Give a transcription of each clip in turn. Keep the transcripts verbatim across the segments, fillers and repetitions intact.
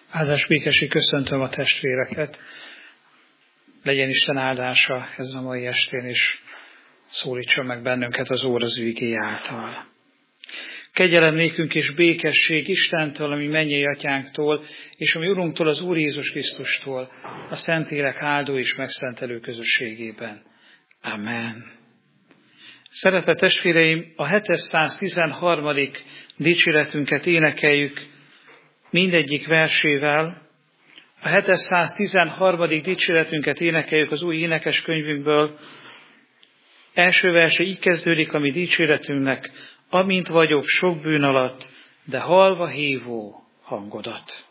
Áldás békesség, köszöntöm a testvéreket. Legyen Isten áldása ezen a mai estén, és szólítson meg bennünket az Úr az ő igéje által. Kegyelem nékünk és békesség Istentől, ami mennyei atyánktól, és ami Urunktól, az Úr Jézus Krisztustól, a Szentlélek áldó és megszentelő közösségében. Amen. Szeretett testvéreim, a hétszáztizenharmadik dicséretünket énekeljük mindegyik versével. A hétszáztizenharmadik dicséretünket énekeljük az új énekeskönyvünkből. Első verse így kezdődik a mi dicséretünknek: amint vagyok sok bűn alatt, de hallva hívó hangodat.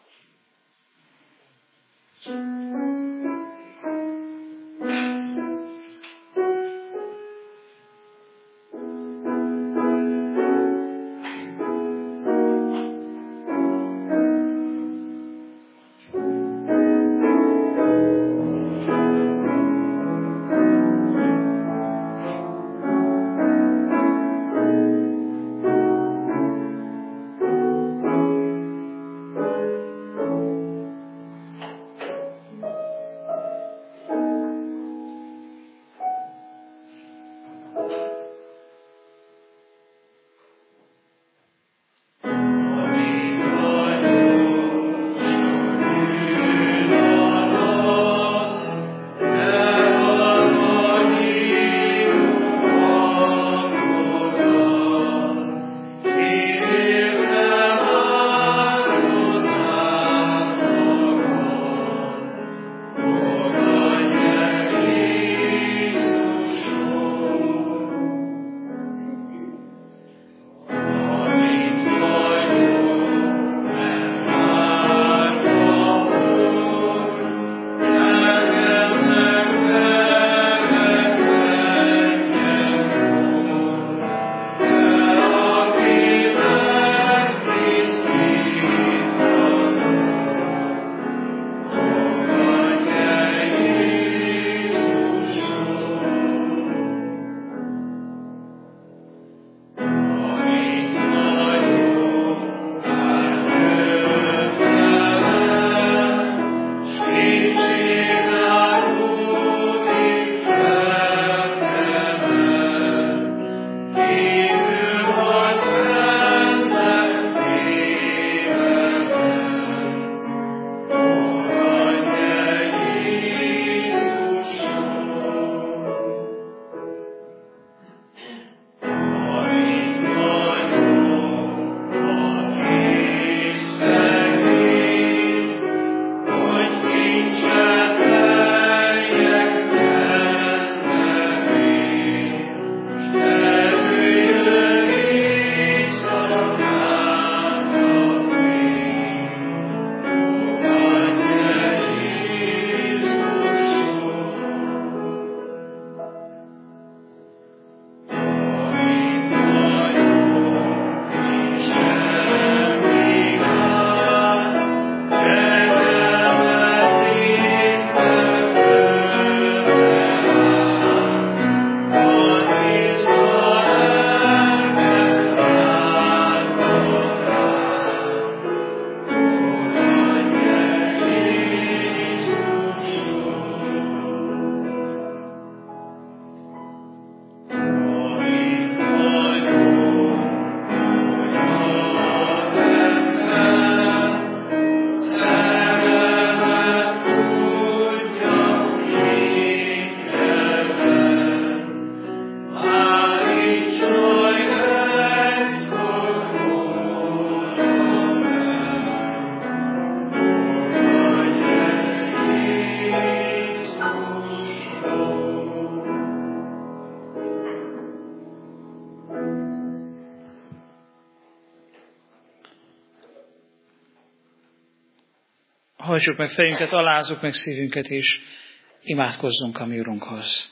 Hajtsuk meg fejünket, alázzuk meg szívünket, és imádkozzunk a mi Urunkhoz.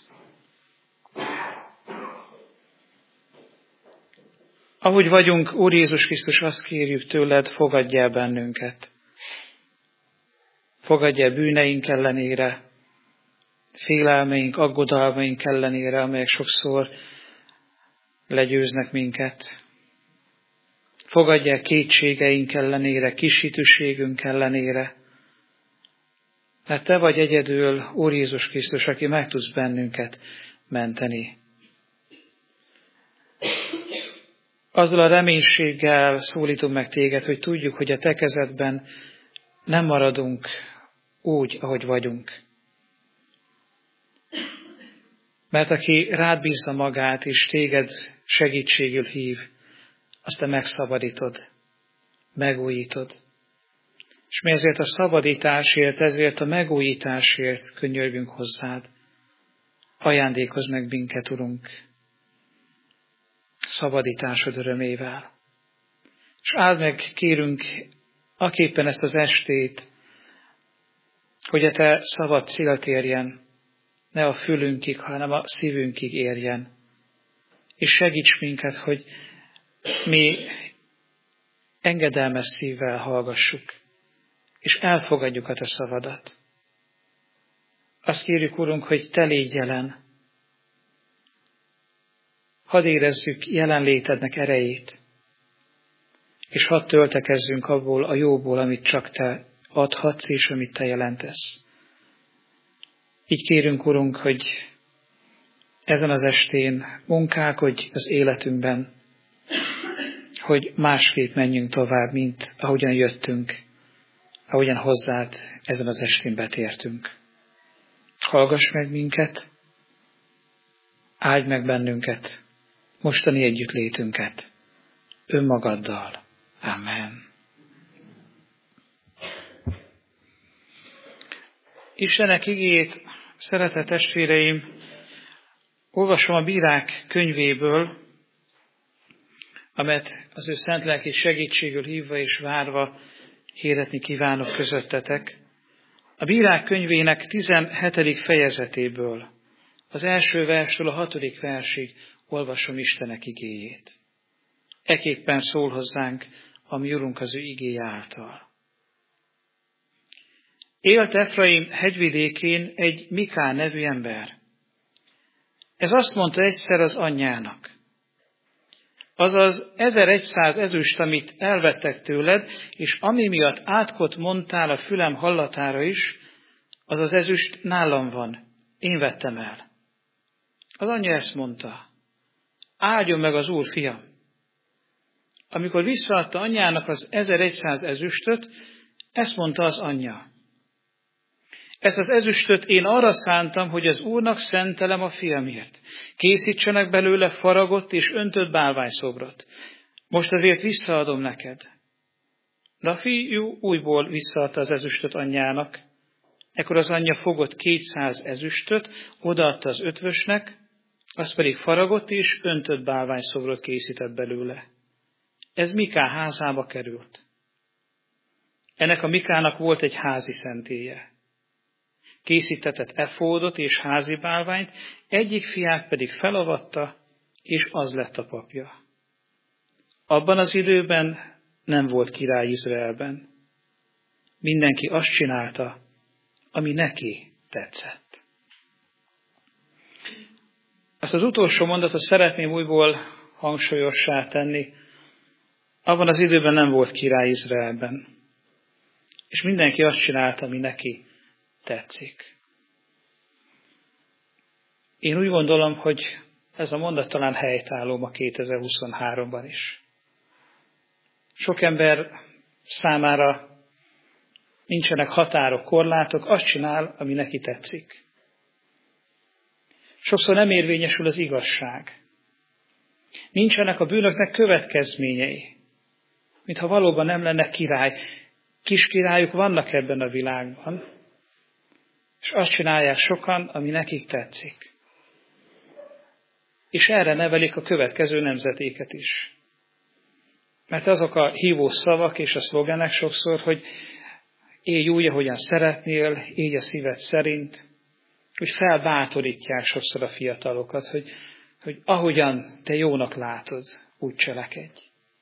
Ahogy vagyunk, Úr Jézus Krisztus, azt kérjük tőled, fogadj el bennünket. Fogadj el bűneink ellenére, félelmeink, aggodalmaink ellenére, amelyek sokszor legyőznek minket. Fogadj el kétségeink ellenére, kishitűségünk ellenére, mert Te vagy egyedül, Úr Jézus Krisztus, aki meg tudsz bennünket menteni. Azzal a reménységgel szólítunk meg Téged, hogy tudjuk, hogy a Te kezedben nem maradunk úgy, ahogy vagyunk. Mert aki rád bízza magát, és Téged segítségül hív, azt Te megszabadítod, megújítod. És mi ezért a szabadításért, ezért a megújításért könyörgünk hozzád. Ajándékozz meg minket, Urunk, szabadításod örömével. És áld meg, kérünk, aképpen ezt az estét, hogy a Te szabad célt érjen, ne a fülünkig, hanem a szívünkig érjen. És segíts minket, hogy mi engedelmes szívvel hallgassuk, és elfogadjuk a Te szavadat. Azt kérjük, Urunk, hogy Te légy jelen. Hadd érezzük jelenlétednek erejét, és hadd töltekezzünk abból a jóból, amit csak Te adhatsz, és amit Te jelentesz. Így kérünk, Urunk, hogy ezen az estén munkálkodj az életünkben, hogy másképp menjünk tovább, mint ahogyan jöttünk, ahogyan hozzád ezen az estén betértünk. Hallgass meg minket, áldj meg bennünket, mostani együttlétünket, önmagaddal. Amen. Istenek igéjét, szeretett testvéreim, olvasom a Bírák könyvéből, amelyet az ő szent lelki segítségül hívva és várva hirdetni kívánok közöttetek. A Bírák könyvének tizenhetedik fejezetéből, az első verstől a hatodik versig olvasom Istenek igéjét. Ekképpen szól hozzánk a mi Urunk az ő igéje által. Élt Efraim hegyvidékén egy Miká nevű ember. Ez azt mondta egyszer az anyjának: azaz ezerszáz ezüst, amit elvettek tőled, és ami miatt átkot mondtál a fülem hallatára is, az az ezüst nálam van, én vettem el. Az anyja ezt mondta: áldjon meg az Úr, fiam. Amikor visszaadta anyjának az ezerszáz ezüstöt, ezt mondta az anyja: ezt az ezüstöt én arra szántam, hogy az Úrnak szentelem a fiamért. Készítsenek belőle faragott és öntött bálványszobrot. Most azért visszaadom neked. De a fiú újból visszaadta az ezüstöt anyjának. Ekkor az anyja fogott kétszáz ezüstöt, odaadta az ötvösnek, az pedig faragott és öntött bálványszobrot készített belőle. Ez Miká házába került. Ennek a Mikának volt egy házi szentélye. Készítetett efódot és házi bálványt, egyik fiát pedig felavatta, és az lett a papja. Abban az időben nem volt király Izraelben. Mindenki azt csinálta, ami neki tetszett. Ezt az utolsó mondatot szeretném újból hangsúlyossá tenni. Abban az időben nem volt király Izraelben. És mindenki azt csinálta, ami neki tetszik. Én úgy gondolom, hogy ez a mondat talán helytálló ma kétezer-huszonháromban is. Sok ember számára nincsenek határok, korlátok, azt csinál, ami neki tetszik. Sokszor nem érvényesül az igazság. Nincsenek a bűnöknek következményei, mintha valóban nem lenne király. Kis királyok vannak ebben a világban, és azt csinálják sokan, ami nekik tetszik. És erre nevelik a következő nemzetéket is. Mert azok a hívó szavak és a szlogenek sokszor, hogy élj úgy, ahogyan szeretnél, élj a szíved szerint, hogy felbátorítják sokszor a fiatalokat, hogy, hogy ahogyan te jónak látod, úgy cselekedj.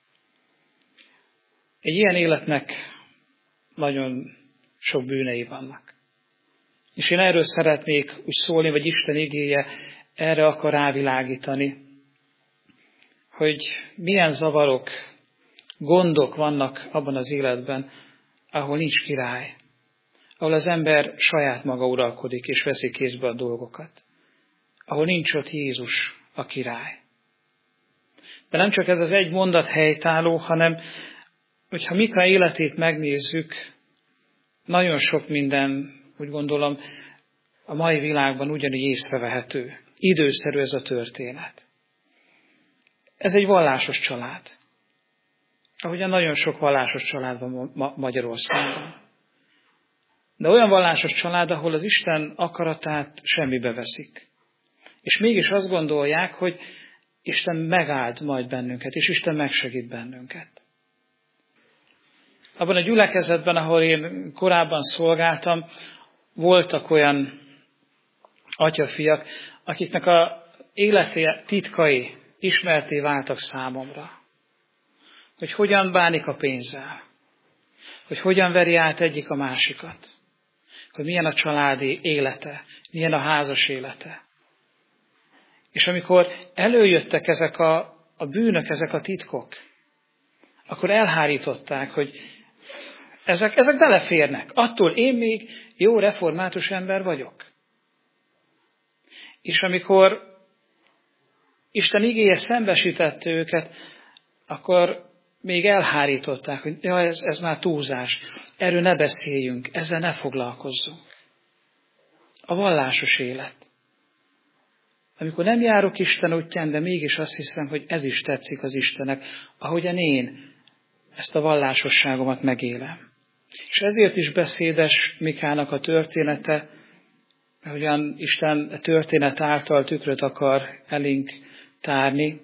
Egy ilyen életnek nagyon sok bűnei vannak. És én erről szeretnék úgy szólni, vagy Isten igéje erre akar rávilágítani, hogy milyen zavarok Gondok vannak abban az életben, ahol nincs király, ahol az ember saját maga uralkodik és veszi kézbe a dolgokat, ahol nincs ott Jézus a király. De nem csak ez az egy mondat helytálló, hanem hogyha Mika életét megnézzük, nagyon sok minden, úgy gondolom, a mai világban ugyanígy észrevehető. Időszerű ez a történet. Ez egy vallásos család. Ahogyan nagyon sok vallásos család van ma- Magyarországon. De olyan vallásos család, ahol az Isten akaratát semmibe veszik. És mégis azt gondolják, hogy Isten megáld majd bennünket, és Isten megsegít bennünket. Abban a gyülekezetben, ahol én korábban szolgáltam, voltak olyan atyafiak, akiknek a élete titkai ismerté váltak számomra. Hogy hogyan bánik a pénzzel, hogy hogyan veri át egyik a másikat, hogy milyen a családi élete, milyen a házas élete. És amikor előjöttek ezek a, a bűnök, ezek a titkok, akkor elhárították, hogy ezek, ezek beleférnek. Attól én még jó református ember vagyok. És amikor Isten igéje szembesítette őket, akkor még elhárították, hogy ja, ez, ez már túlzás, erről ne beszéljünk, ezzel ne foglalkozzunk. A vallásos élet. Amikor nem járok Isten útján, de mégis azt hiszem, hogy ez is tetszik az Istennek, ahogyan én ezt a vallásosságomat megélem. És ezért is beszédes Mikának a története, ahogyan Isten a történet által tükröt akar elénk tárni,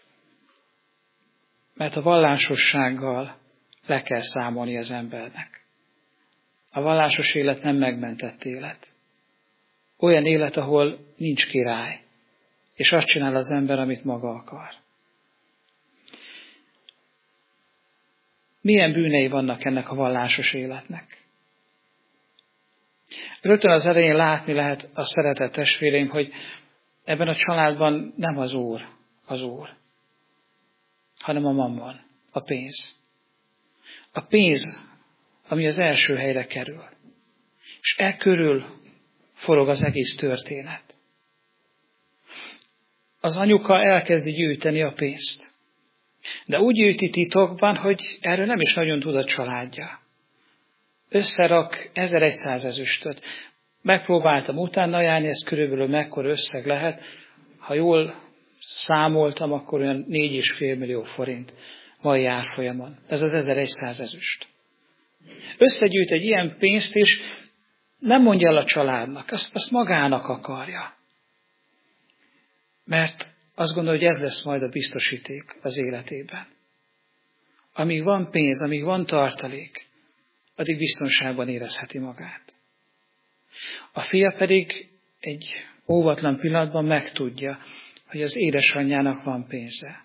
mert a vallásossággal le kell számolni az embernek. A vallásos élet nem megmentett élet. Olyan élet, ahol nincs király, és azt csinál az ember, amit maga akar. Milyen bűnei vannak ennek a vallásos életnek? Rögtön az elején látni lehet a szeretett testvéreim, hogy ebben a családban nem az Úr az Úr, hanem a mammon, a pénz. A pénz, ami az első helyre kerül. És e körül forog az egész történet. Az anyuka elkezdi gyűjteni a pénzt. De úgy gyűjti titokban, hogy erről nem is nagyon tud a családja. Összerak ezerszáz ezüstöt. Megpróbáltam utána járni, ez körülbelül mekkora összeg lehet. Ha jól számoltam, akkor olyan négy és fél millió forint mai árfolyamon. Ez az ezerszáz ezüst. Összegyűjt egy ilyen pénzt, és nem mondja el a családnak, azt, azt magának akarja. Mert azt gondolja, hogy ez lesz majd a biztosíték az életében. Amíg van pénz, amíg van tartalék, addig biztonságban érezheti magát. A fia pedig egy óvatlan pillanatban megtudja, hogy az édesanyjának van pénze.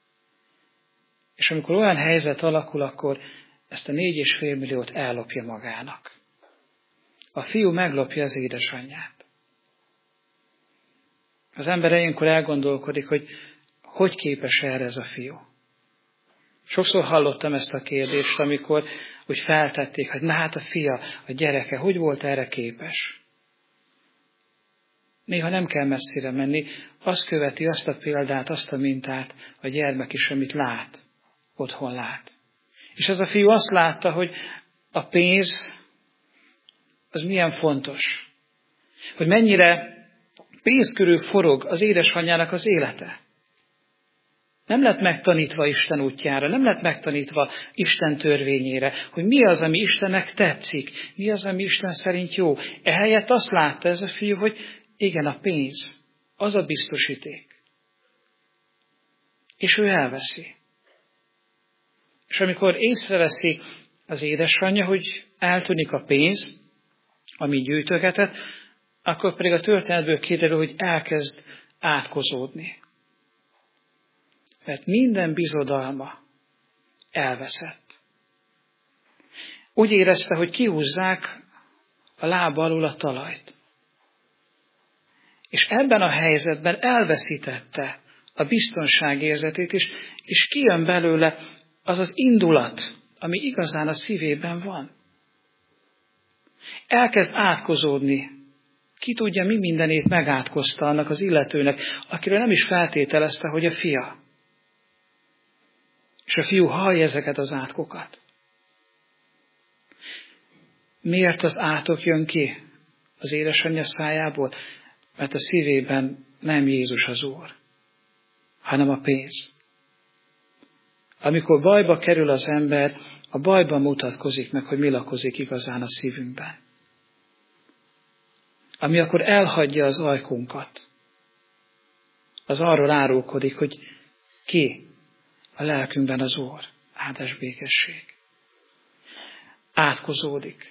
És amikor olyan helyzet alakul, akkor ezt a négy és fél milliót ellopja magának. A fiú meglopja az édesanyját. Az ember ilyenkor elgondolkodik, hogy hogy képes erre ez a fiú. Sokszor hallottam ezt a kérdést, amikor úgy feltették, hogy na hát a fia, a gyereke, hogy volt erre képes? Néha nem kell messzire menni, azt követi azt a példát, azt a mintát a gyermek is, amit lát, otthon lát. És ez a fiú azt látta, hogy a pénz az milyen fontos. Hogy mennyire pénz körül forog az édesanyjának az élete. Nem lett megtanítva Isten útjára, nem lett megtanítva Isten törvényére, hogy mi az, ami Istennek tetszik, mi az, ami Isten szerint jó. Ehelyett azt látta ez a fiú, hogy igen, a pénz, az a biztosíték. És ő elveszi. És amikor észreveszi az édesanyja, hogy eltűnik a pénz, amit gyűjtögetett, akkor pedig a történetből kiderül, hogy elkezd átkozódni. Mert minden bizodalma elveszett. Úgy érezte, hogy kihúzzák a lába alul a talajt. És ebben a helyzetben elveszítette a biztonságérzetét is, és kijön belőle az az indulat, ami igazán a szívében van. Elkezd átkozódni. Ki tudja, mi mindenét megátkozta annak az illetőnek, akiről nem is feltételezte, hogy a fia. És a fiú hallja ezeket az átkokat. Miért az átok jön ki az édesanyja szájából? Mert a szívében nem Jézus az Úr, hanem a pénz. Amikor bajba kerül az ember, a bajban mutatkozik meg, hogy mi lakozik igazán a szívünkben. Ami akkor elhagyja az ajkunkat, az arról árulkodik, hogy ki a lelkünkben az Úr, áldás békesség. Átkozódik.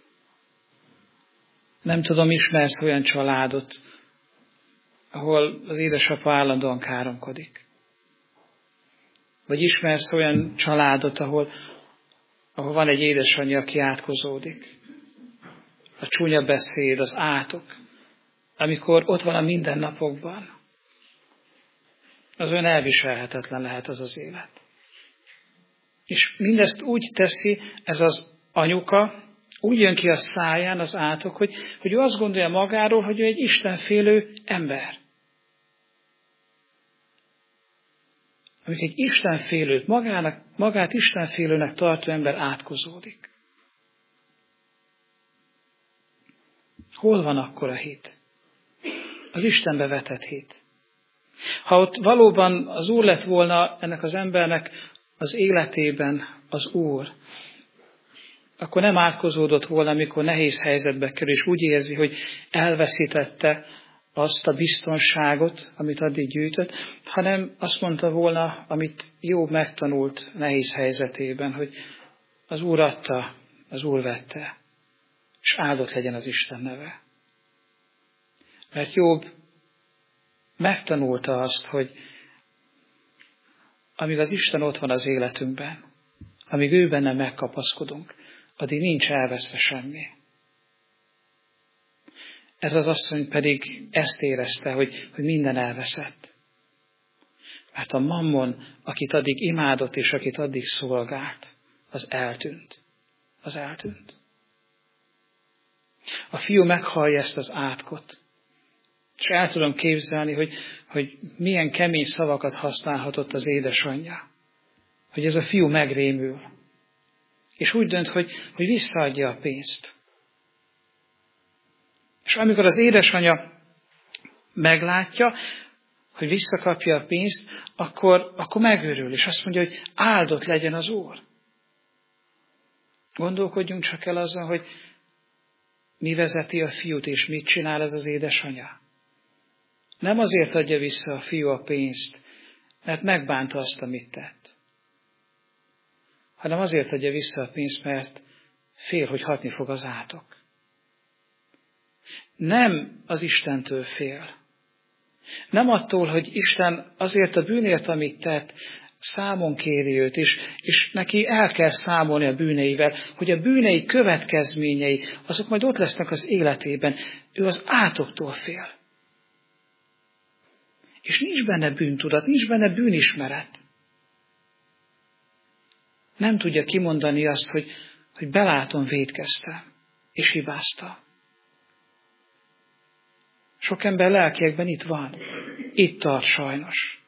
Nem tudom, ismersz olyan családot, ahol az édesapa állandóan káromkodik. Vagy ismersz olyan családot, ahol, ahol van egy édesanyja, aki átkozódik. A csúnya beszéd, az átok, amikor ott van a mindennapokban, az olyan elviselhetetlen lehet az az élet. És mindezt úgy teszi ez az anyuka, úgy jön ki a száján az átok, hogy, hogy ő azt gondolja magáról, hogy ő egy istenfélő ember. Amikor egy istenfélőt, magának, magát istenfélőnek tartó ember átkozódik. Hol van akkor a hit? Az Istenbe vetett hit. Ha ott valóban az Úr lett volna ennek az embernek az életében az Úr, akkor nem átkozódott volna, amikor nehéz helyzetbe kerül, és úgy érzi, hogy elveszítette azt a biztonságot, amit addig gyűjtött, hanem azt mondta volna, amit Jobb megtanult nehéz helyzetében, hogy az Úr adta, az Úr vette, és áldott legyen az Isten neve. Mert Jobb megtanulta azt, hogy amíg az Isten ott van az életünkben, amíg ő benne megkapaszkodunk, addig nincs elveszve semmi. Ez az asszony pedig ezt érezte, hogy, hogy minden elveszett. Mert a mammon, akit addig imádott és akit addig szolgált, az eltűnt. Az eltűnt. A fiú meghallja ezt az átkot. És el tudom képzelni, hogy, hogy milyen kemény szavakat használhatott az édesanyja. Hogy ez a fiú megrémül. És úgy dönt, hogy, hogy visszaadja a pénzt. És amikor az édesanyja meglátja, hogy visszakapja a pénzt, akkor, akkor megőrül, és azt mondja, hogy áldott legyen az Úr. Gondolkodjunk csak el azon, hogy mi vezeti a fiút, és mit csinál ez az édesanyja. Nem azért adja vissza a fiú a pénzt, mert megbánta azt, amit tett, hanem azért adja vissza a pénzt, mert fél, hogy hatni fog az átok. Nem az Istentől fél. Nem attól, hogy Isten azért a bűnért, amit tett, számon kéri őt, és, és neki el kell számolni a bűneivel, hogy a bűnei következményei, azok majd ott lesznek az életében. Ő az átoktól fél. És nincs benne bűntudat, nincs benne bűnismeret. Nem tudja kimondani azt, hogy, hogy belátom, vétkeztem, és hibáztam. Sok ember lelkiekben itt van, itt tart sajnos,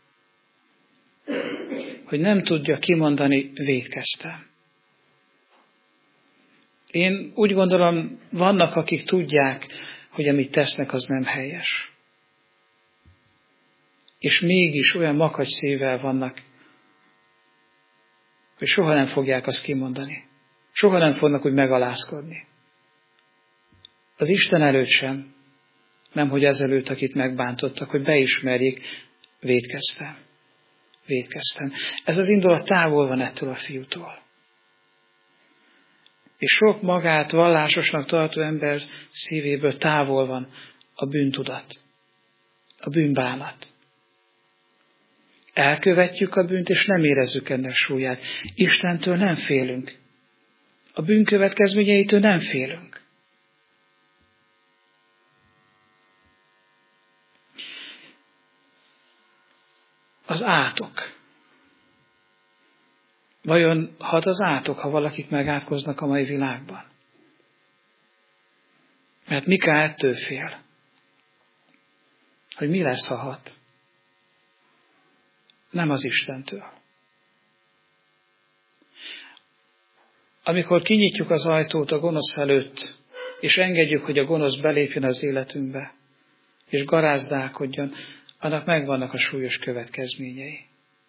hogy nem tudja kimondani, vétkeztem. Én úgy gondolom, vannak, akik tudják, hogy amit tesznek, az nem helyes. És mégis olyan makacs szívvel vannak, hogy soha nem fogják azt kimondani. Soha nem fognak úgy megalázkodni. Az Isten előtt sem, nemhogy ezelőtt, akit megbántottak, hogy beismerjék, vétkeztem. Vétkeztem. Ez az indulat távol van ettől a fiútól. És sok magát vallásosnak tartó ember szívéből távol van a bűntudat, a bűnbánat. Elkövetjük a bűnt, és nem érezzük ennek súlyát. Istentől nem félünk. A bűn következményeitől nem félünk. Az átok. Vajon hat az átok, ha valakik megátkoznak a mai világban? Mert Mika ettől fél, hogy mi lesz, ha hat. Nem az Istentől. Amikor kinyitjuk az ajtót a gonosz előtt, és engedjük, hogy a gonosz belépjen az életünkbe, és garázdálkodjon, annak megvannak a súlyos következményei.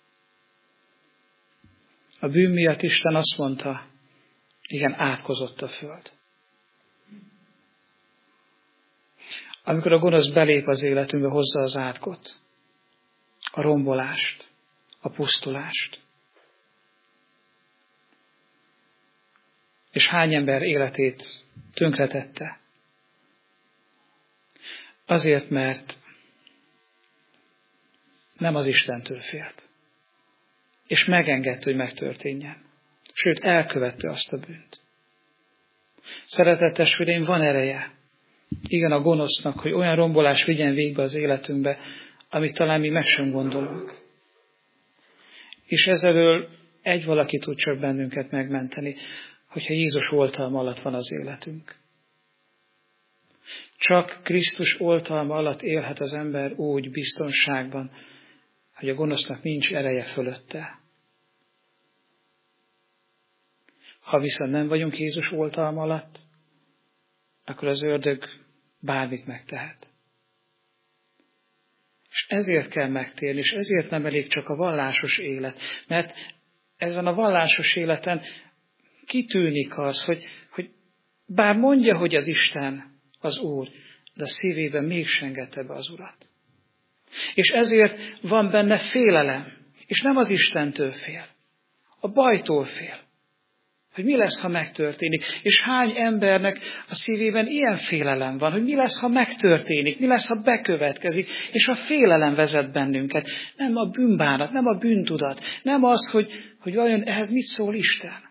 A bűn miatt Isten azt mondta, igen, átkozott a föld. Amikor a gonosz belép az életünkbe, hozza az átkot, a rombolást, a pusztulást. És hány ember életét tönkretette? Azért, mert nem az Istentől félt. És megengedte, hogy megtörténjen. Sőt, elkövette azt a bűnt. Szeretett testvéreim, van ereje. Igen, a gonosznak, hogy olyan rombolás vigyen végbe az életünkbe, amit talán mi meg sem gondolunk. És ezzelől egy valaki tud csak bennünket megmenteni, hogyha Jézus oltalma alatt van az életünk. Csak Krisztus oltalma alatt élhet az ember úgy biztonságban, hogy a gonosznak nincs ereje fölötte. Ha viszont nem vagyunk Jézus oltalma alatt, akkor az ördög bármit megtehet. És ezért kell megtérni, és ezért nem elég csak a vallásos élet. Mert ezen a vallásos életen kitűnik az, hogy, hogy bár mondja, hogy az Isten az Úr, de a szívében mégsem engedte be az Urat. És ezért van benne félelem, és nem az Istentől fél, a bajtól fél, hogy mi lesz, ha megtörténik. És hány embernek a szívében ilyen félelem van, hogy mi lesz, ha megtörténik, mi lesz, ha bekövetkezik, és a félelem vezet bennünket. Nem a bűnbánat, nem a bűntudat, nem az, hogy, hogy vajon ehhez mit szól Isten.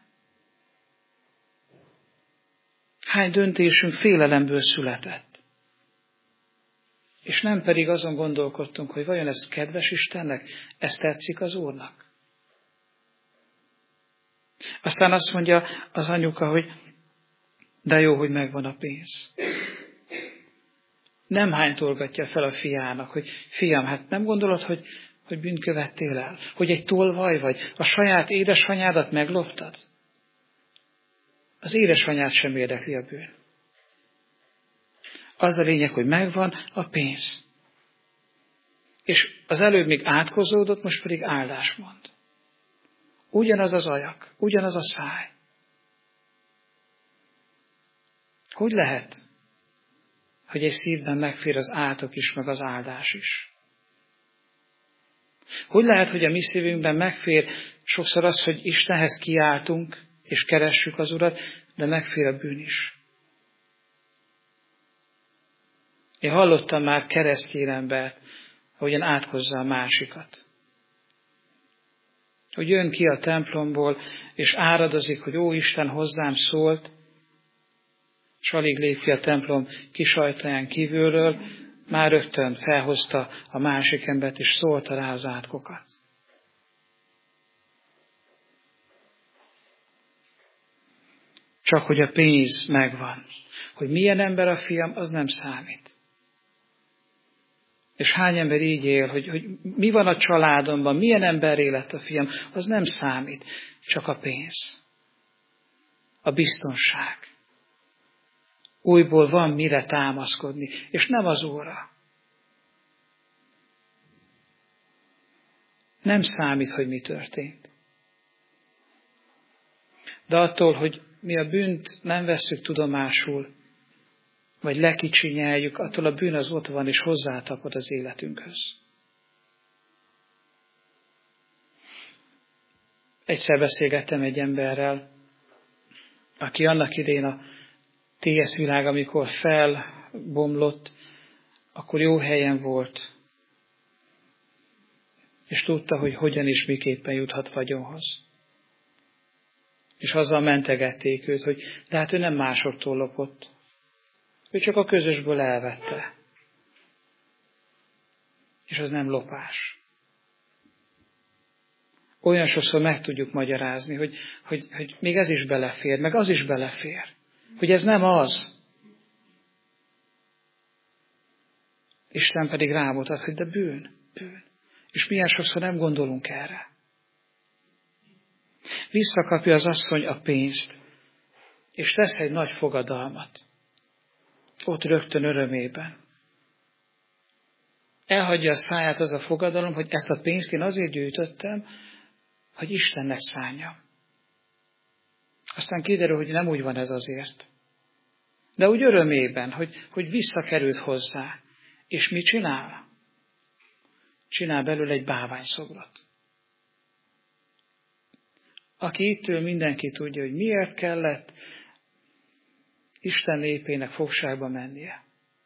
Hány döntésünk félelemből született. És nem pedig azon gondolkodtunk, hogy vajon ez kedves Istennek, ez tetszik az Úrnak. Aztán azt mondja az anyuka, hogy de jó, hogy megvan a pénz. Nem hánytorgatja fel a fiának, hogy fiam, hát nem gondolod, hogy, hogy bűnt követtél el? Hogy egy tolvaj vagy? A saját édesanyádat megloptad? Az édesanyát sem érdekli a bűn. Az a lényeg, hogy megvan a pénz. És az előbb még átkozódott, most pedig áldás mond. Ugyanaz az ajak, ugyanaz a száj. Hogy lehet, hogy egy szívben megfér az átok is, meg az áldás is? Hogy lehet, hogy a mi szívünkben megfér sokszor az, hogy Istenhez kiáltunk, és keressük az Urat, de megfér a bűn is? Én hallottam már keresztény embert, ahogyan átkozza a másikat. Hogy jön ki a templomból, és áradozik, hogy ó, Isten hozzám szólt, és alig lép ki a templom kis ajtaján kívülről, már rögtön felhozta a másik embert, és szólta rá az átkokat. Csak hogy a pénz megvan. Hogy milyen ember a fiam, az nem számít. És hány ember így él, hogy, hogy mi van a családomban, milyen ember élet a fiam, az nem számít, csak a pénz. A biztonság. Újból van mire támaszkodni, és nem az Úrra. Nem számít, hogy mi történt. De attól, hogy mi a bűnt nem vesszük tudomásul, vagy lekicsinyeljük, attól a bűn az ott van, és hozzátapad az életünkhöz. Egyszer beszélgettem egy emberrel, aki annak idején a té es világ, amikor felbomlott, akkor jó helyen volt, és tudta, hogy hogyan és miképpen juthat vagyonhoz. És azzal mentegették őt, hogy de hát ő nem másoktól lopott. Ő csak a közösből elvette. És az nem lopás. olyan sokszor meg tudjuk magyarázni, hogy, hogy, hogy még ez is belefér, meg az is belefér. Hogy ez nem az. Isten pedig rámutat, hogy de bűn, bűn. És milyen sokszor nem gondolunk erre. Visszakapja az asszony a pénzt, és tesz egy nagy fogadalmat. Ott rögtön örömében. Elhagyja a száját az a fogadalom, hogy ezt a pénzt én azért gyűjtöttem, hogy Istennek szánjam. Aztán kiderül, hogy nem úgy van ez azért. De úgy örömében, hogy, hogy visszakerült hozzá. És mit csinál? Csinál belőle egy bálványszobrot. Aki itt ül, mindenki tudja, hogy miért kellett Isten népének fogságba mennie.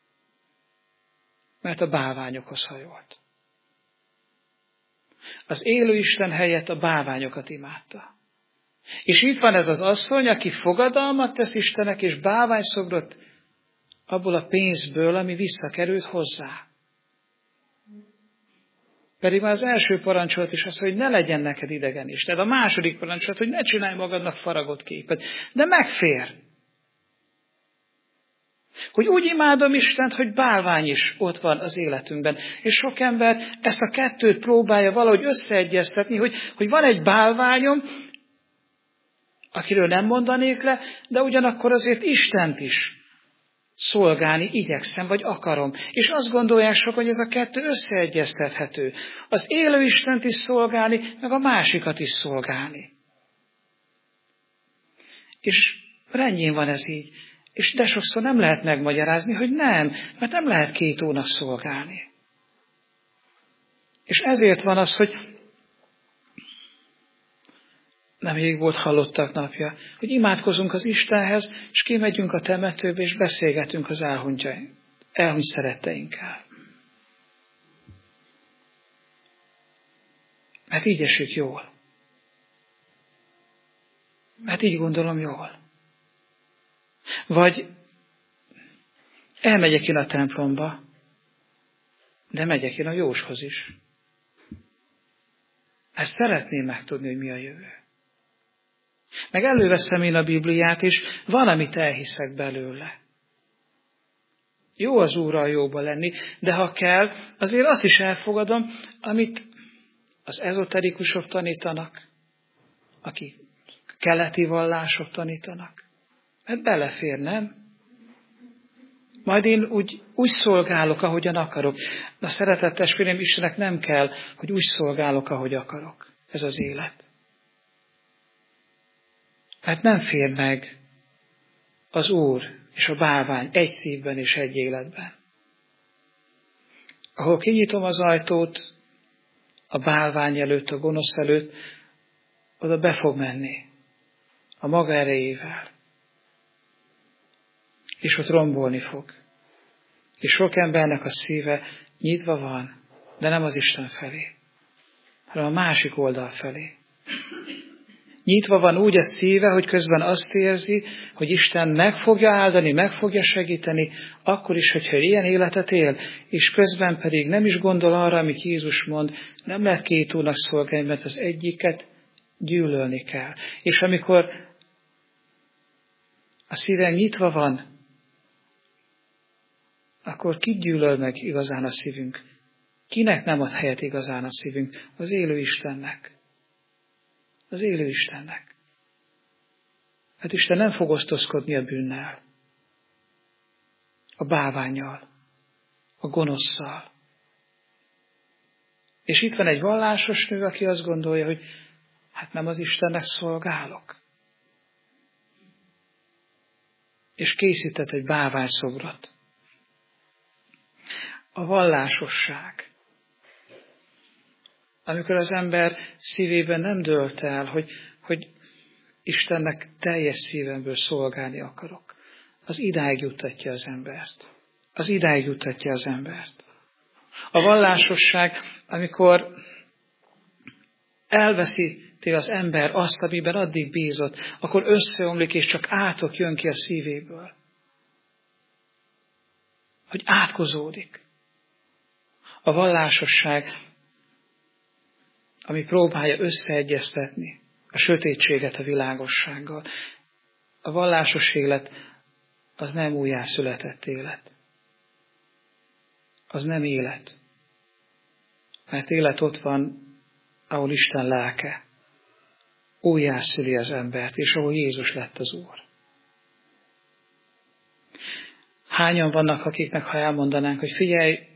Mert a bálványokhoz hajolt. Az élő Isten helyett a bálványokat imádta. És itt van ez az asszony, aki fogadalmat tesz Istennek, és bálványszobrot abból a pénzből, ami visszakerült hozzá. Pedig már az első parancsolat is az, hogy ne legyen neked idegen Isten. A második parancsolat, hogy ne csinálj magadnak faragott képet. De megfér. Hogy úgy imádom Istent, hogy bálvány is ott van az életünkben. És sok ember ezt a kettőt próbálja valahogy összeegyeztetni, hogy, hogy van egy bálványom, akiről nem mondanék le, de ugyanakkor azért Istent is szolgálni igyekszem, vagy akarom. És azt gondolják sok, hogy ez a kettő összeegyeztethető. Az élő Istent is szolgálni, meg a másikat is szolgálni. És rendjén van ez így. És de sokszor nem lehet megmagyarázni, hogy nem, mert nem lehet két ónak szolgálni. És ezért van az, hogy nemrég volt Halottak napja, hogy imádkozunk az Istenhez, és kimegyünk a temetőbe, és beszélgetünk az elhunyt szeretteinkkel. Mert így esik jól. Mert így gondolom jól. Vagy elmegyek én a templomba, de megyek én a Jóshoz is. Ezt szeretném megtudni, hogy mi a jövő. Meg előveszem én a Bibliát, és valamit elhiszek belőle. Jó az Úrral jóba lenni, de ha kell, azért azt is elfogadom, amit az ezoterikusok tanítanak, akik keleti vallások tanítanak. Mert belefér, nem? Majd én úgy, úgy szolgálok, ahogyan akarok. Na, szeretett testvérem, Istennek nem kell, hogy úgy szolgálok, ahogy akarok. Ez az élet. Hát nem fér meg az Úr és a bálvány egy szívben és egy életben. Ahol kinyitom az ajtót a bálvány előtt, a gonosz előtt, oda be fog menni a maga erejével. És ott rombolni fog. És sok embernek a szíve nyitva van, de nem az Isten felé, hanem a másik oldal felé. Nyitva van úgy a szíve, hogy közben azt érzi, hogy Isten meg fogja áldani, meg fogja segíteni, akkor is, hogyha ilyen életet él, és közben pedig nem is gondol arra, amit Jézus mond, nem lehet két úrnak szolgálni, mert az egyiket gyűlölni kell. És amikor a szívem nyitva van, akkor ki gyűlöl meg igazán a szívünk? Kinek nem ad helyet igazán a szívünk? Az élő Istennek. Az élő Istennek. Hát Isten nem fog osztozkodni a bűnnel, a bálvánnyal, a gonoszszal. És itt van egy vallásos nő, aki azt gondolja, hogy hát nem az Istennek szolgálok. És készített egy bálványszobrot. A vallásosság. Amikor az ember szívében nem dőlt el, hogy, hogy Istennek teljes szívemből szolgálni akarok, az idáig juttatja az embert. Az idáig juttatja az embert. A vallásosság, amikor elveszíti az ember azt, amiben addig bízott, akkor összeomlik, és csak átok jön ki a szívéből. Hogy átkozódik. A vallásosság, ami próbálja összeegyeztetni a sötétséget a világossággal. A vallásos élet az nem újjászületett élet. Az nem élet. Mert élet ott van, ahol Isten lelke újjászüli az embert, és ahol Jézus lett az Úr. Hányan vannak, akiknek, ha elmondanánk, hogy figyelj,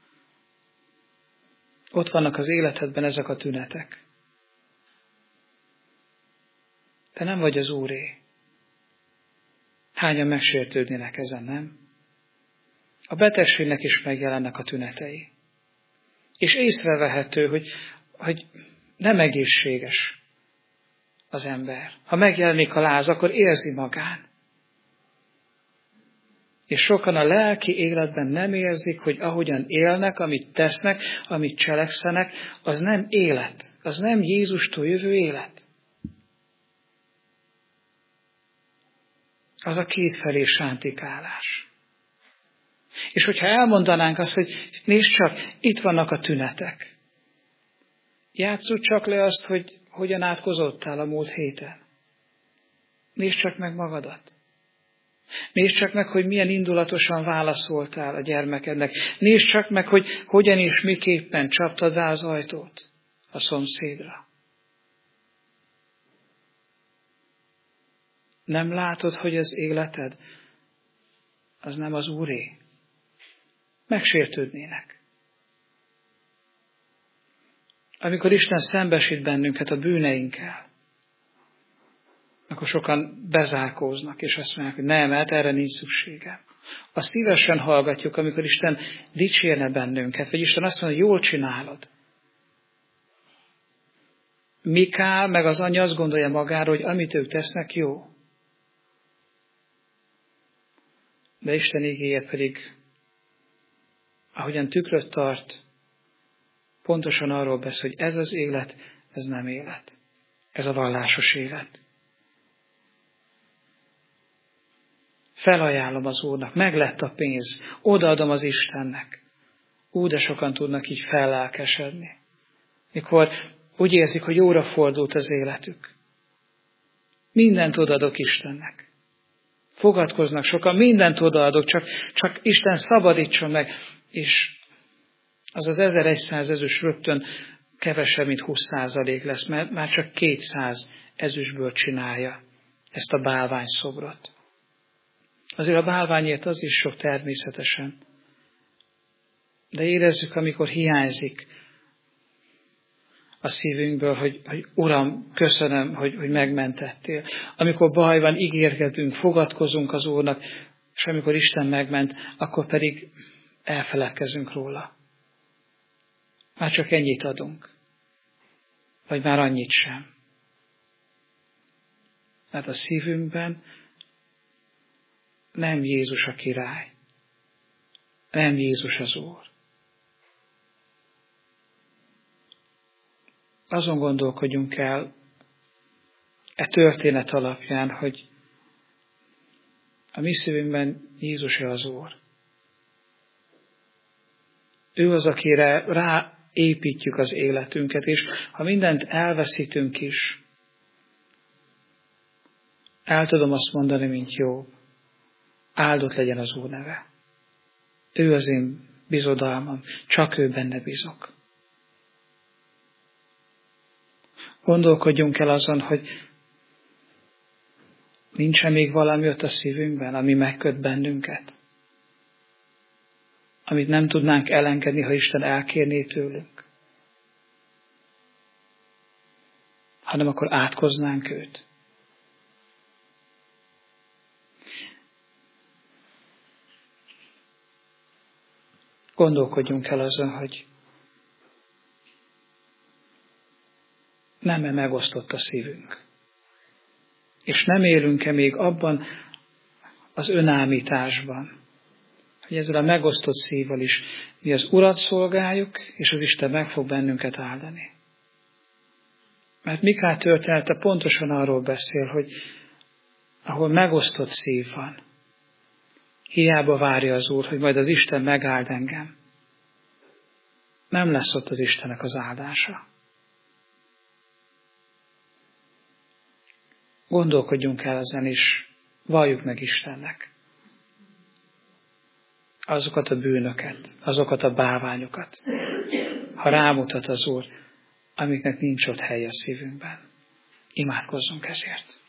ott vannak az életedben ezek a tünetek. Te nem vagy az Úré. Hányan megsértődnének ezen, nem? A betegségnek is megjelennek a tünetei. És észrevehető, hogy, hogy nem egészséges az ember. Ha megjelenik a láz, akkor érzi magán. És sokan a lelki életben nem érzik, hogy ahogyan élnek, amit tesznek, amit cselekszenek, az nem élet. Az nem Jézustól jövő élet. Az a kétfelé sántikálás. És hogyha elmondanánk azt, hogy nézd csak, itt vannak a tünetek. Játsszuk csak le azt, hogy hogyan átkozottál a múlt héten. Nézd csak meg magadat. Nézd csak meg, hogy milyen indulatosan válaszoltál a gyermekednek. Nézd csak meg, hogy hogyan és miképpen csaptad rá az ajtót a szomszédra. Nem látod, hogy az életed az nem az Úré? Megsértődnének. Amikor Isten szembesít bennünket a bűneinkkel, akkor sokan bezárkóznak, és azt mondják, hogy nem, hát erre nincs szükségem. Azt szívesen hallgatjuk, amikor Isten dicsérne bennünket, vagy Isten azt mondja, hogy jól csinálod. Mikál meg az anyja azt gondolja magáról, hogy amit ők tesznek, jó. De Isten igéje pedig, ahogyan tükröt tart, pontosan arról beszél, hogy ez az élet, ez nem élet. Ez a vallásos élet. Felajánlom az Úrnak, meglett a pénz, odaadom az Istennek. Úgy, de sokan tudnak így fellelkesedni. Mikor úgy érzik, hogy jóra fordult az életük. Mindent odaadok Istennek. Fogadkoznak sokan, mindent odaadok, csak, csak Isten szabadítson meg. És az az ezerszáz ezüst rögtön kevesebb, mint húsz százalék lesz, mert már csak kétszáz ezüstből csinálja ezt a bálványszobrot. Azért a bálványért az is sok természetesen. De érezzük, amikor hiányzik a szívünkből, hogy, hogy Uram, köszönöm, hogy, hogy megmentettél. Amikor baj van, ígérgetünk, fogadkozunk az Úrnak, és amikor Isten megment, akkor pedig elfeledkezünk róla. Már csak ennyit adunk. Vagy már annyit sem. Mert a szívünkben nem Jézus a király. Nem Jézus az Úr. Azon gondolkodjunk el e történet alapján, hogy a mi szívünkben Jézus az Úr. Ő az, akire ráépítjük az életünket, és ha mindent elveszítünk is, el tudom azt mondani, mint Jobb, áldott legyen az Úr neve. Ő az én bizodalmam, csak ő benne bízok. Gondolkodjunk el azon, hogy nincsen még valami ott a szívünkben, ami megköt bennünket. Amit nem tudnánk elengedni, ha Isten elkérné tőlünk. Hanem akkor átkoznánk őt. Gondolkodjunk el azon, hogy nem-e megosztott a szívünk. És nem élünk-e még abban az önállításban, hogy ezzel a megosztott szívvel is mi az Urat szolgáljuk, és az Isten meg fog bennünket áldani. Mert Mikál története pontosan arról beszél, hogy ahol megosztott szív van, hiába várja az Úr, hogy majd az Isten megáld engem. Nem lesz ott az Istennek az áldása. Gondolkodjunk el ezen is, valljuk meg Istennek azokat a bűnöket, azokat a bálványokat, ha rámutat az Úr, amiknek nincs ott helye a szívünkben. Imádkozzunk ezért.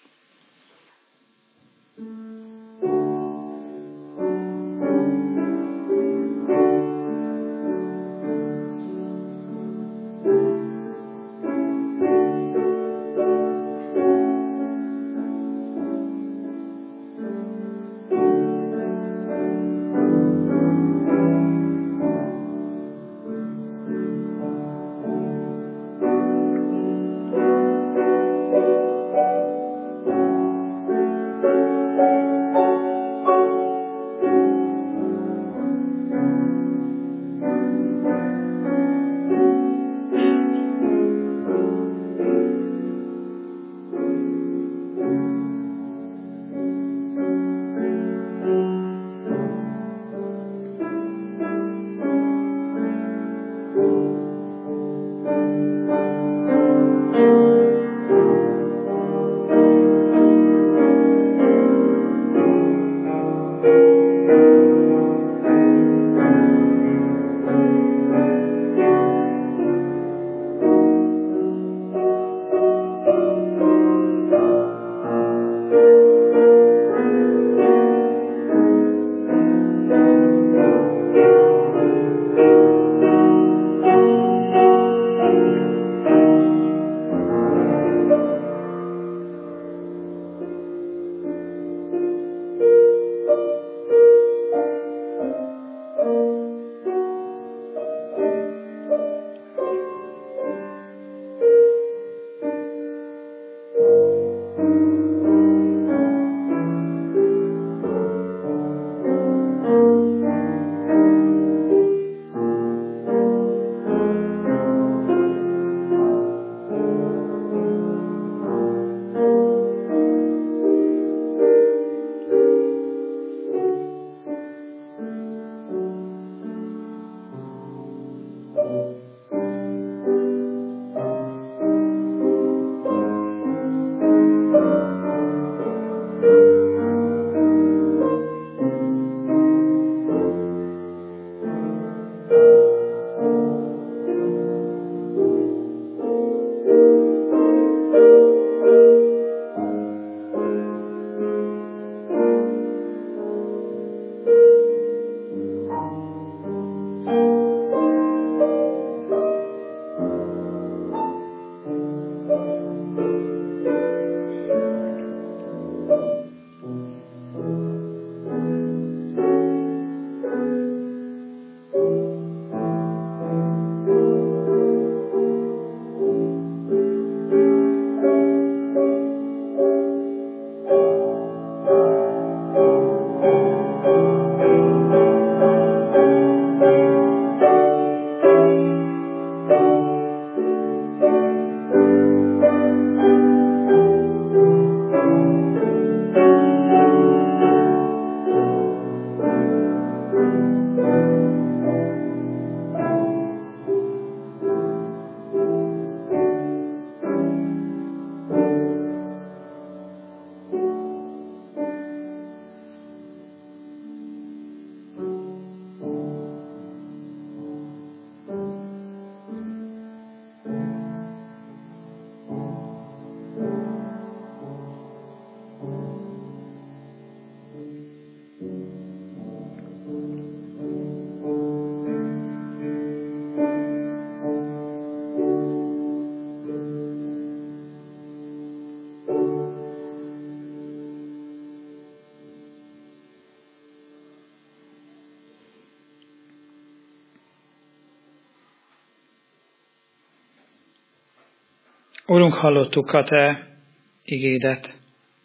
Urunk, hallottuk a Te igédet,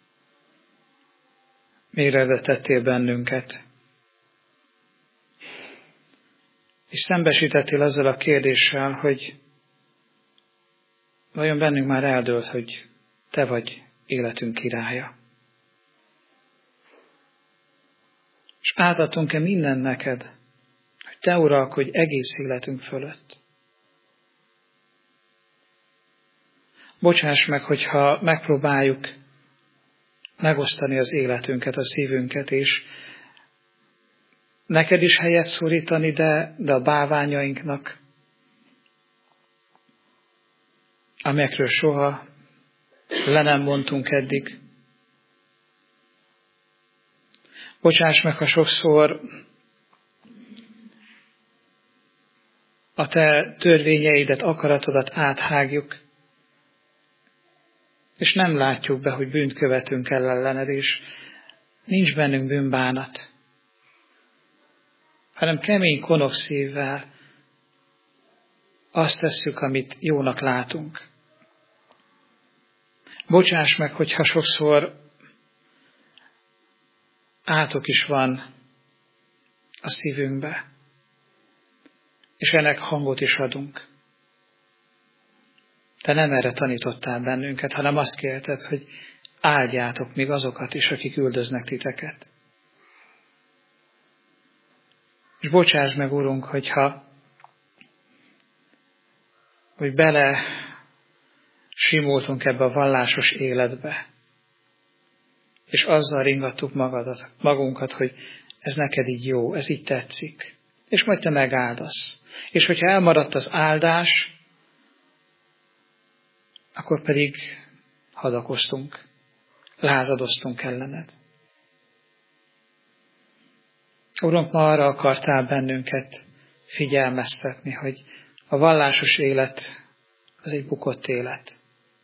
mérevetettél bennünket, és szembesítettél azzal a kérdéssel, hogy vajon bennünk már eldőlt, hogy Te vagy életünk királya. És átadtunk-e minden neked, hogy Te uralkodj egész életünk fölött. Bocsáss meg, hogyha megpróbáljuk megosztani az életünket, a szívünket, és neked is helyet szorítani, de, de a bálványainknak, amelyekről soha le nem mondtunk eddig. Bocsáss meg, ha sokszor a te törvényeidet, akaratodat áthágjuk, és nem látjuk be, hogy bűnt követünk el ellened, és nincs bennünk bűnbánat, hanem kemény konok szívvel azt tesszük, amit jónak látunk. Bocsáss meg, hogyha sokszor átok is van a szívünkbe, és ennek hangot is adunk. Te nem erre tanítottál bennünket, hanem azt kérted, hogy áldjátok még azokat is, akik üldöznek titeket. És bocsáss meg, Urunk, hogyha hogy bele simultunk ebbe a vallásos életbe, és azzal ringattuk magadat, magunkat, hogy ez neked így jó, ez így tetszik, és majd te megáldasz. És hogyha elmaradt az áldás, akkor pedig hadakoztunk, lázadoztunk ellened. Urunk, ma arra akartál bennünket figyelmeztetni, hogy a vallásos élet az egy bukott élet.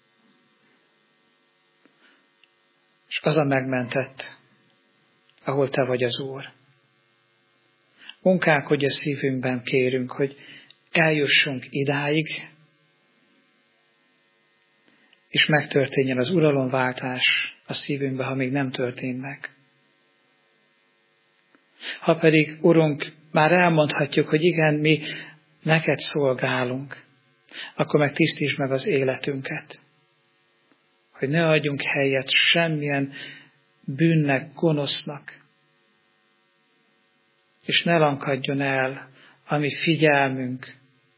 És az a megmentett, ahol te vagy az Úr. Munkálkodj a szívünkben, kérünk, hogy eljussunk idáig, és megtörténjen az uralomváltás a szívünkbe, ha még nem történt meg. Ha pedig, Urunk, már elmondhatjuk, hogy igen, mi neked szolgálunk, akkor meg tisztítsd meg az életünket, hogy ne adjunk helyet semmilyen bűnnek, gonosznak, és ne lankadjon el a mi figyelmünk,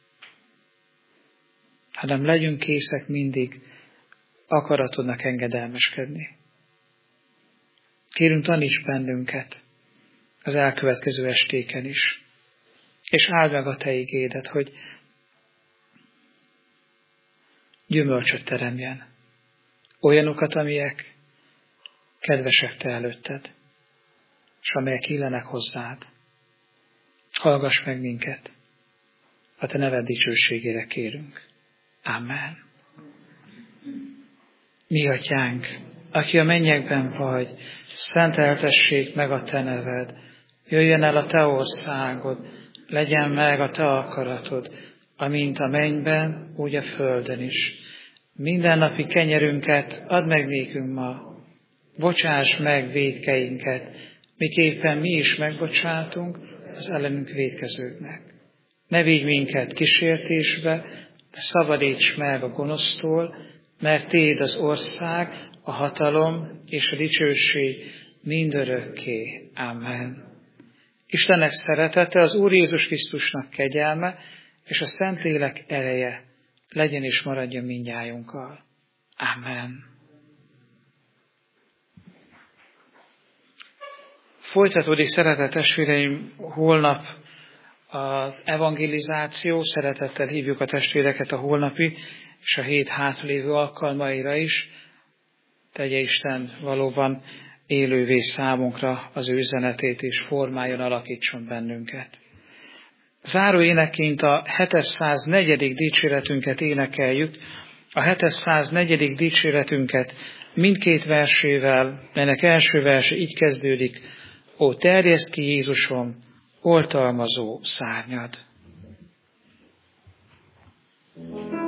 hanem legyünk készek mindig akaratodnak engedelmeskedni. Kérünk, taníts bennünket az elkövetkező estéken is, és áld meg a te igédet, hogy gyümölcsöt teremjen. Olyanokat, amelyek kedvesek te előtted, és amelyek illenek hozzád. Hallgass meg minket, a te neved dicsőségére kérünk. Amen. Mi atyánk, aki a mennyekben vagy, szenteltessék meg a te neved, jöjjön el a te országod, legyen meg a te akaratod, amint a mennyben, úgy a földön is. Mindennapi kenyerünket add meg nékünk ma, bocsáss meg vétkeinket, miképpen mi is megbocsátunk az ellenünk vétkezőknek. Ne vigy minket kísértésbe, de szabadíts meg a gonosztól, mert Téd az ország, a hatalom és a dicsőség mindörökké. Amen. Istennek szeretete, az Úr Jézus Krisztusnak kegyelme, és a Szentlélek ereje legyen és maradjon mindnyájunkkal. Amen. Folytatódik, szeretett testvéreim, holnap az evangelizáció, szeretettel hívjuk a testvéreket a holnapi és a hét hátralévő alkalmaira is. Tegye Isten valóban élővé számunkra az ő üzenetét, és formáljon, alakítson bennünket. Záró énekként a hétszáznegyedik dicséretünket énekeljük, a hétszáznegyedik dicséretünket mindkét versével, melynek első verse így kezdődik: Ó, terjeszd ki Jézusom, oltalmazó szárnyad!